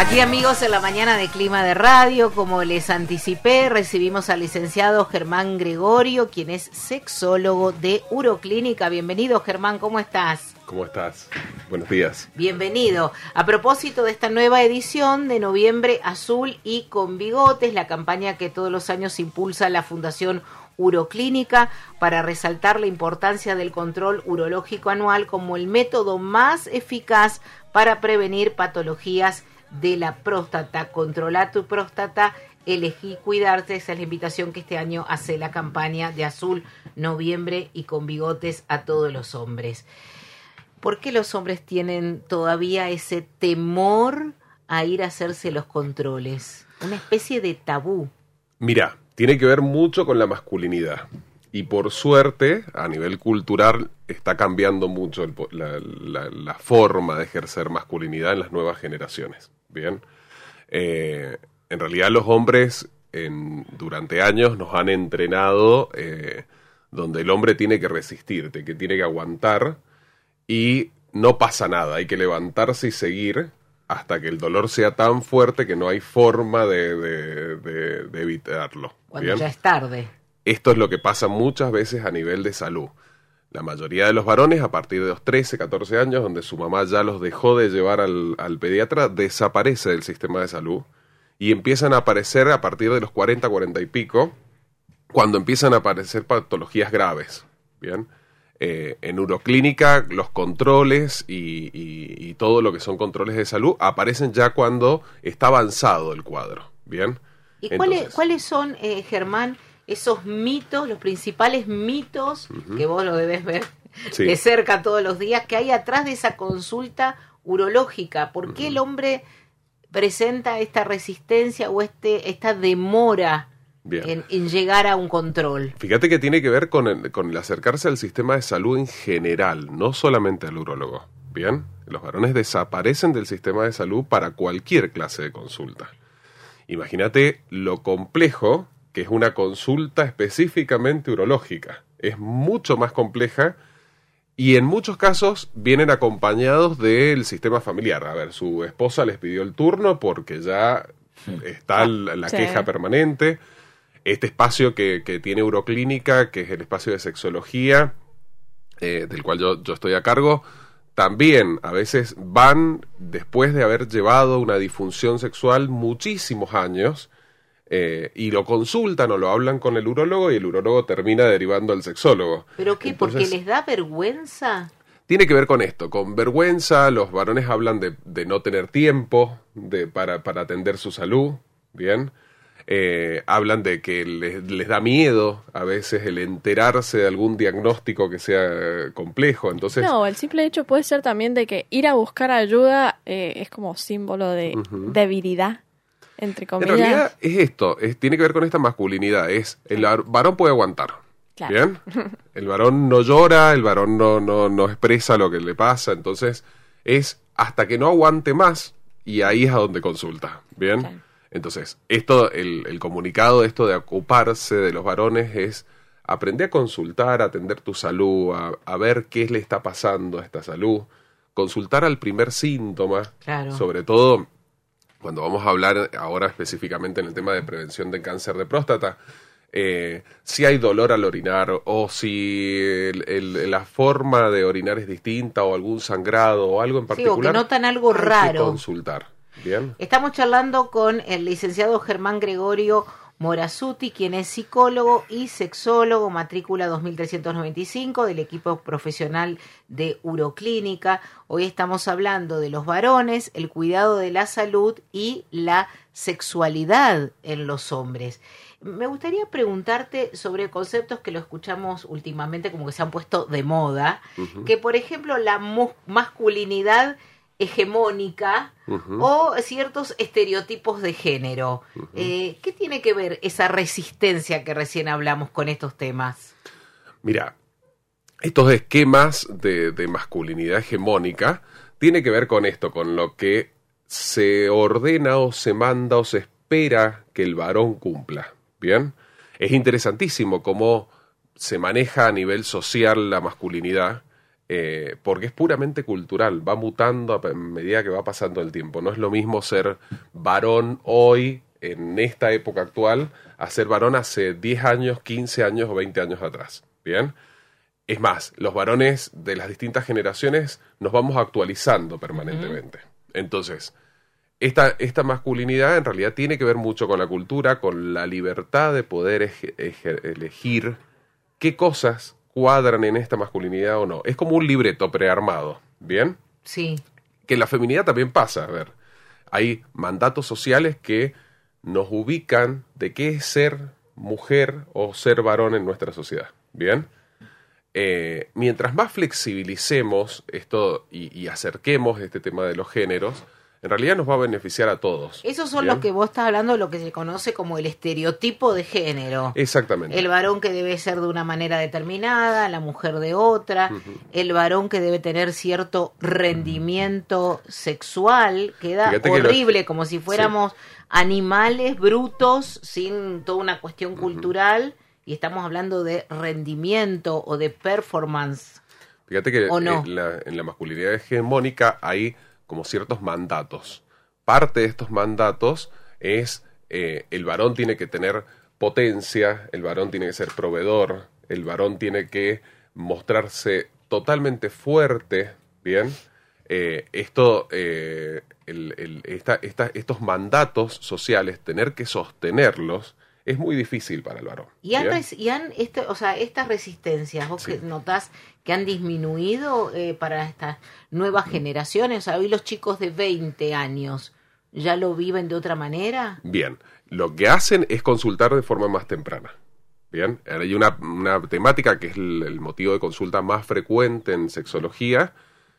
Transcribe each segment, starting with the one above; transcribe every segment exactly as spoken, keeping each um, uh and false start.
Aquí, amigos, en la mañana de Clima de Radio, como les anticipé, recibimos al licenciado Germán Gregorio, quien es sexólogo de Uroclínica. Bienvenido, Germán, ¿cómo estás? ¿Cómo estás? Buenos días. Bienvenido. A propósito de esta nueva edición de Noviembre Azul y con Bigotes, la campaña que todos los años impulsa la Fundación Uroclínica para resaltar la importancia del control urológico anual como el método más eficaz para prevenir patologías de la próstata. Controla tu próstata, elegí cuidarte. Esa es la invitación que este año hace la campaña de Azul, Noviembre y con Bigotes a todos los hombres. ¿Por qué los hombres tienen todavía ese temor a ir a hacerse los controles? Una especie de tabú. Mira, tiene que ver mucho con la masculinidad. Y por suerte, a nivel cultural, está cambiando mucho el, la, la, la forma de ejercer masculinidad en las nuevas generaciones. Bien, eh, en realidad los hombres en, durante años nos han entrenado eh, donde el hombre tiene que resistirte, que tiene que aguantar y no pasa nada, hay que levantarse y seguir hasta que el dolor sea tan fuerte que no hay forma de, de, de, de evitarlo. Cuando ¿bien? Ya es tarde. Esto es lo que pasa muchas veces a nivel de salud. La mayoría de los varones, a partir de los trece, catorce años, donde su mamá ya los dejó de llevar al, al pediatra, desaparece del sistema de salud y empiezan a aparecer a partir de los cuarenta, cuarenta y pico, cuando empiezan a aparecer patologías graves. ¿Bien? Eh, en Uroclínica, los controles y, y, y todo lo que son controles de salud aparecen ya cuando está avanzado el cuadro. ¿Bien? ¿Y cuáles, cuáles son, eh, Germán, esos mitos, los principales mitos, uh-huh. que vos lo debes ver sí. de cerca todos los días, que hay atrás de esa consulta urológica? ¿Por qué uh-huh. el hombre presenta esta resistencia o este esta demora en, en llegar a un control? Fíjate que tiene que ver con el, con el acercarse al sistema de salud en general, no solamente al urólogo. ¿Bien? Los varones desaparecen del sistema de salud para cualquier clase de consulta. Imagínate lo complejo que es una consulta específicamente urológica. Es mucho más compleja y en muchos casos vienen acompañados del sistema familiar. A ver, su esposa les pidió el turno porque ya está la, la sí. queja permanente. Este espacio que, que tiene Uroclínica, que es el espacio de sexología, eh, del cual yo, yo estoy a cargo, también a veces van después de haber llevado una disfunción sexual muchísimos años, Eh, y lo consultan o lo hablan con el urólogo y el urólogo termina derivando al sexólogo. ¿Pero qué? Entonces, ¿porque les da vergüenza? Tiene que ver con esto, con vergüenza. Los varones hablan de, de no tener tiempo de, para, para atender su salud, ¿bien? Eh, hablan de que les, les da miedo a veces el enterarse de algún diagnóstico que sea complejo. Entonces, no, el simple hecho puede ser también de que ir a buscar ayuda eh, es como símbolo de uh-huh. debilidad. Entre comillas. En realidad es esto, es, tiene que ver con esta masculinidad, es el varón puede aguantar, claro. ¿Bien? El varón no llora, el varón no, no, no expresa lo que le pasa, entonces es hasta que no aguante más y ahí es a donde consulta, ¿bien? Claro. Entonces, esto, el, el comunicado de esto de ocuparse de los varones es aprender a consultar, a atender tu salud, a, a ver qué le está pasando a esta salud, consultar al primer síntoma, claro. sobre todo cuando vamos a hablar ahora específicamente en el tema de prevención de cáncer de próstata, eh, si hay dolor al orinar o si el, el, la forma de orinar es distinta o algún sangrado o algo en particular. Sí, o que notan algo hay raro. Que consultar. ¿Bien? Estamos charlando con el licenciado Germán Gregorio Morazzuti, quien es psicólogo y sexólogo, matrícula dos mil trescientos noventa y cinco del equipo profesional de Uroclínica. Hoy estamos hablando de los varones, el cuidado de la salud y la sexualidad en los hombres. Me gustaría preguntarte sobre conceptos que lo escuchamos últimamente como que se han puesto de moda, uh-huh. que por ejemplo la mu- masculinidad hegemónica uh-huh. o ciertos estereotipos de género. Uh-huh. Eh, ¿Qué tiene que ver esa resistencia que recién hablamos con estos temas? Mira, estos esquemas de, de masculinidad hegemónica tiene que ver con esto, con lo que se ordena o se manda o se espera que el varón cumpla. ¿Bien? Es interesantísimo cómo se maneja a nivel social la masculinidad. Eh, porque es puramente cultural, va mutando a medida que va pasando el tiempo. No es lo mismo ser varón hoy, en esta época actual, a ser varón hace diez años, quince años o veinte años atrás. ¿Bien? Es más, los varones de las distintas generaciones nos vamos actualizando permanentemente. Uh-huh. Entonces, esta, esta masculinidad en realidad tiene que ver mucho con la cultura, con la libertad de poder ej- ej- elegir qué cosas cuadran en esta masculinidad o no. Es como un libreto prearmado, ¿bien? Sí. Que en la feminidad también pasa, a ver. Hay mandatos sociales que nos ubican de qué es ser mujer o ser varón en nuestra sociedad, ¿bien? Eh, mientras más flexibilicemos esto y, y acerquemos este tema de los géneros, en realidad nos va a beneficiar a todos. Esos son ¿bien? los que vos estás hablando, lo que se conoce como el estereotipo de género. Exactamente. El varón que debe ser de una manera determinada, la mujer de otra, uh-huh. el varón que debe tener cierto rendimiento sexual, queda Fíjate horrible, que los... como si fuéramos sí. animales brutos sin toda una cuestión uh-huh. cultural, y estamos hablando de rendimiento o de performance. Fíjate que ¿o no? en, la, en la masculinidad hegemónica hay como ciertos mandatos. Parte de estos mandatos es eh, el varón tiene que tener potencia, el varón tiene que ser proveedor, el varón tiene que mostrarse totalmente fuerte, ¿bien? Eh, esto, eh, el, el, esta, esta, estos mandatos sociales, tener que sostenerlos, es muy difícil para el varón. ¿Y han, res, y han este, o sea, estas resistencias, vos sí. que notás que han disminuido eh, para estas nuevas generaciones? O sea, hoy los chicos de veinte años ya lo viven de otra manera. Bien, lo que hacen es consultar de forma más temprana. Bien, hay una, una temática que es el, el motivo de consulta más frecuente en sexología,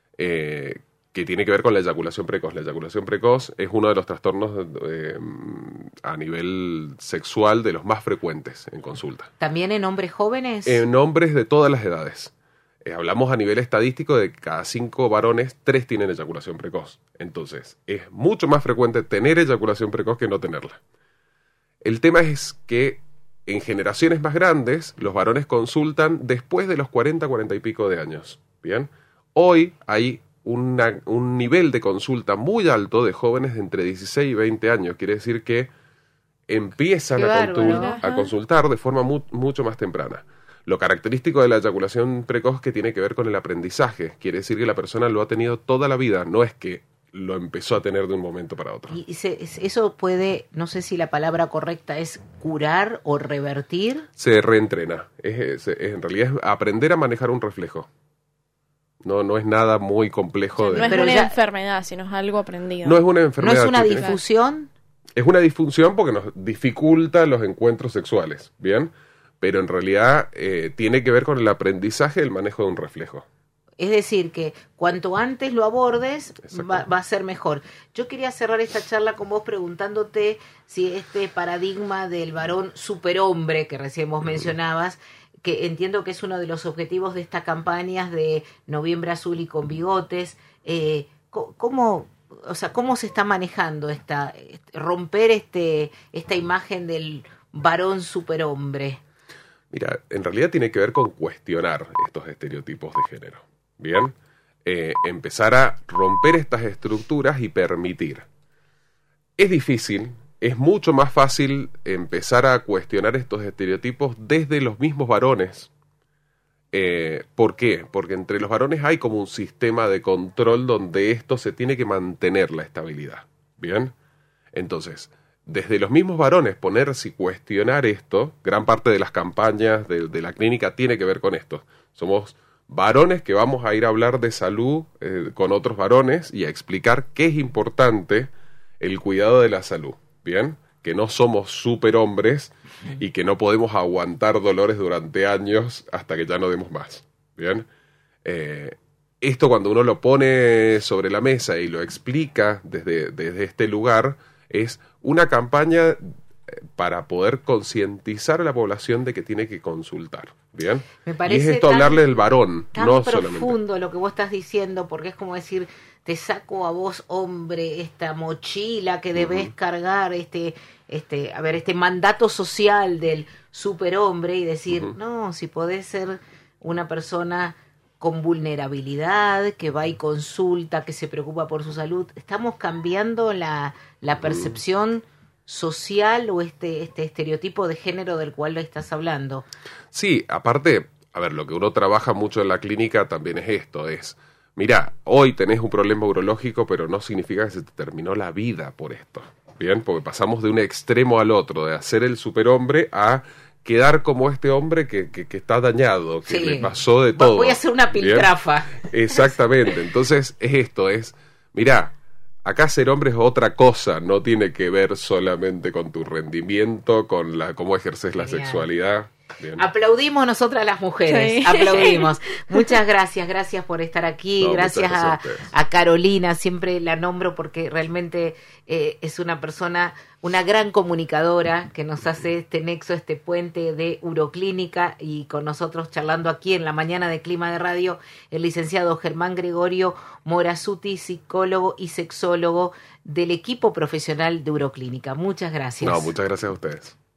eh, que tiene que ver con la eyaculación precoz. La eyaculación precoz es uno de los trastornos eh, a nivel sexual de los más frecuentes en consulta. ¿También en hombres jóvenes? En hombres de todas las edades. Eh, hablamos a nivel estadístico de cada cinco varones, tres tienen eyaculación precoz. Entonces, es mucho más frecuente tener eyaculación precoz que no tenerla. El tema es que en generaciones más grandes, los varones consultan después de los cuarenta, cuarenta y pico de años. ¿Bien? Hoy hay Una, un nivel de consulta muy alto de jóvenes de entre dieciséis y veinte años. Quiere decir que empiezan a, contul- a consultar de forma mu- mucho más temprana. Lo característico de la eyaculación precoz que tiene que ver con el aprendizaje. Quiere decir que la persona lo ha tenido toda la vida, no es que lo empezó a tener de un momento para otro. Y se, eso puede, no sé si la palabra correcta es curar o revertir. Se reentrena. Es, es, es, en realidad es aprender a manejar un reflejo. No, no es nada muy complejo. O sea, de... no es Pero una ya... enfermedad, sino es algo aprendido. No es una enfermedad. ¿No es una chica. difusión? Es una disfunción porque nos dificulta los encuentros sexuales, ¿bien? Pero en realidad eh, tiene que ver con el aprendizaje y el manejo de un reflejo. Es decir, que cuanto antes lo abordes, va, va a ser mejor. Yo quería cerrar esta charla con vos preguntándote si este paradigma del varón superhombre que recién vos mencionabas, que entiendo que es uno de los objetivos de esta campaña de Noviembre Azul y con bigotes, eh, ¿cómo, o sea, cómo se está manejando esta romper este esta imagen del varón superhombre? Mira, en realidad tiene que ver con cuestionar estos estereotipos de género, ¿bien? Eh, empezar a romper estas estructuras y permitir. Es difícil. Es mucho más fácil empezar a cuestionar estos estereotipos desde los mismos varones. Eh, ¿Por qué? Porque entre los varones hay como un sistema de control donde esto se tiene que mantener la estabilidad. ¿Bien? Entonces, desde los mismos varones ponerse y cuestionar esto, gran parte de las campañas de, de la clínica tiene que ver con esto. Somos varones que vamos a ir a hablar de salud eh, con otros varones y a explicar qué es importante el cuidado de la salud. ¿Bien? Que no somos superhombres y que no podemos aguantar dolores durante años hasta que ya no demos más. ¿Bien? Eh, esto cuando uno lo pone sobre la mesa y lo explica desde, desde este lugar, es una campaña para poder concientizar a la población de que tiene que consultar. ¿Bien? Me parece y es esto tan, hablarle del varón, tan no profundo solamente. Lo que vos estás diciendo, porque es como decir, te saco a vos, hombre, esta mochila que debes uh-huh. cargar, este, este, a ver, este mandato social del superhombre y decir, uh-huh. no, si podés ser una persona con vulnerabilidad, que va y consulta, que se preocupa por su salud. ¿Estamos cambiando la, la percepción social o este, este estereotipo de género del cual estás hablando? Sí, aparte, a ver, lo que uno trabaja mucho en la clínica también es esto, es, mirá, hoy tenés un problema urológico, pero no significa que se te terminó la vida por esto, ¿bien? Porque pasamos de un extremo al otro, de hacer el superhombre a quedar como este hombre que, que, que está dañado, que sí. le pasó de todo. Voy a hacer una piltrafa. ¿Bien? Exactamente, entonces es esto, es, mirá, acá ser hombre es otra cosa, no tiene que ver solamente con tu rendimiento, con la cómo ejerces la Genial. Sexualidad. Bien. Aplaudimos nosotras las mujeres, sí. aplaudimos. Muchas gracias, gracias por estar aquí, no, gracias a, a, a Carolina, siempre la nombro porque realmente eh, es una persona, una gran comunicadora que nos hace este nexo, este puente de Uroclínica, y con nosotros charlando aquí en la mañana de Clima de Radio, el licenciado Germán Gregorio Morazzuti, psicólogo y sexólogo del equipo profesional de Uroclínica. Muchas gracias. No, muchas gracias a ustedes.